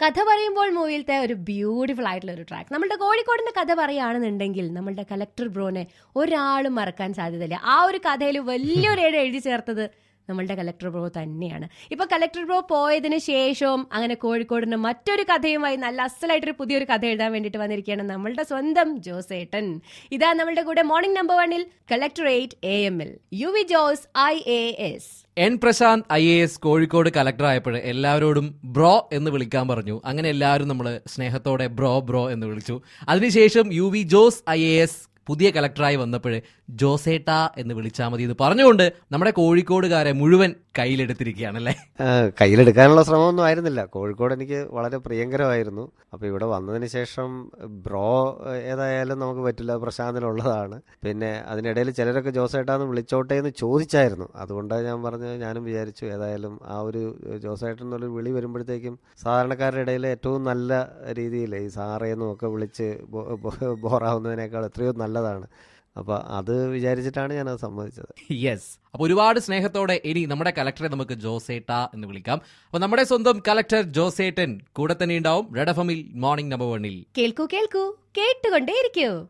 കഥ പറയുമ്പോൾ മൂവിയിലത്തെ ഒരു ബ്യൂട്ടിഫുൾ ആയിട്ടുള്ള ഒരു ട്രാക്ക്. നമ്മളുടെ കോഴിക്കോടിന്റെ കഥ പറയുകയാണെന്നുണ്ടെങ്കിൽ നമ്മളുടെ കലക്ടർ ബ്രോനെ ഒരാളും മറക്കാൻ സാധ്യതയില്ല. ആ ഒരു കഥയിൽ വലിയൊരു ഏട് എഴുതി ചേർത്തത് നമ്മളുടെ കലക്ടർ ബ്രോ തന്നെയാണ്. ഇപ്പൊ കലക്ടർ ബ്രോ പോയതിനു ശേഷവും അങ്ങനെ കോഴിക്കോടിന് മറ്റൊരു കഥയുമായി നല്ല അസലായിട്ടൊരു പുതിയൊരു കഥ എഴുതാൻ വേണ്ടിയിട്ട് വന്നിരിക്കുകയാണ് നമ്മളുടെ സ്വന്തം ജോസേട്ടൻ. ഇതാ നമ്മളുടെ കൂടെ morning number 1 collectorate AML UV Jose IAS. N Prashanth IAS Kozhikode collector ആയപ്പോൾ എല്ലാവരോടും ബ്രോ എന്ന് വിളിക്കാൻ പറഞ്ഞു. അങ്ങനെ എല്ലാവരും നമ്മൾ സ്നേഹത്തോടെ ബ്രോ എന്ന് വിളിച്ചു. അതിനുശേഷം UV ജോസ് IAS പുതിയ കളക്ടറായി വന്നപ്പോൾ ജോസേട്ട എന്ന് വിളിച്ചാൽ മതി എന്ന് പറഞ്ഞുകൊണ്ട് നമ്മുടെ കോഴിക്കോടുകാരെ മുഴുവൻ കയ്യിലെടുത്തിരിക്കുകയാണല്ലേ. കയ്യിലെടുക്കാനുള്ള ശ്രമമൊന്നും ആയിരുന്നില്ല. കോഴിക്കോട് എനിക്ക് വളരെ പ്രിയങ്കരമായിരുന്നു. അപ്പോൾ ഇവിടെ വന്നതിന് ശേഷം ബ്രോ ഏതായാലും നമുക്ക് പറ്റില്ല, പ്രശാന്തിനുള്ളതാണ്. പിന്നെ അതിനിടയിൽ ചിലരൊക്കെ ജോസേട്ടാന്ന് വിളിച്ചോട്ടെ എന്ന് ചോദിച്ചായിരുന്നു. അതുകൊണ്ടാണ് ഞാൻ പറഞ്ഞത്, ഞാനും വിചാരിച്ചു ഏതായാലും ആ ഒരു ജോസേട്ടൻ എന്നുള്ളൊരു വിളി വരുമ്പോഴത്തേക്കും സാധാരണക്കാരുടെ ഇടയിൽ ഏറ്റവും നല്ല രീതിയിൽ ഈ സാറേന്നും ഒക്കെ വിളിച്ച് ബോറാവുന്നതിനേക്കാൾ എത്രയോ നല്ലതാണ്. അപ്പോൾ അത് വിചാരിച്ചിട്ടാണ് ഞാനത് സമ്മതിച്ചത്. യെസ്, അപ്പോൾ ഒരുപാട് സ്നേഹത്തോടെ ഇനി നമ്മുടെ കലക്ടറെ നമുക്ക് ജോസേട്ട എന്ന് വിളിക്കാം. അപ്പോൾ നമ്മുടെ സ്വന്തം കലക്ടർ ജോസേട്ടൻ കൂടെ തന്നെ ഉണ്ടാവും റെഡ് FM മോർണിംഗ് നമ്പർ 1. കേൾക്കൂ കേൾക്കൂ കേട്ടുകൊണ്ടേയിരിക്കൂ.